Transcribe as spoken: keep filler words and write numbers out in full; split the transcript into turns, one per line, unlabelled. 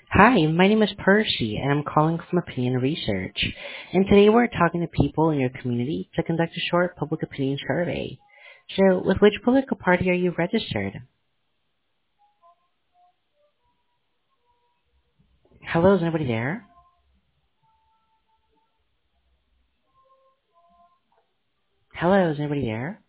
Hi, my name is Percy, and I'm calling from Opinion Research. And today we're talking to people in your community to conduct a short public opinion survey. So, with which political party are you registered? Hello, is anybody there? Hello, is anybody there?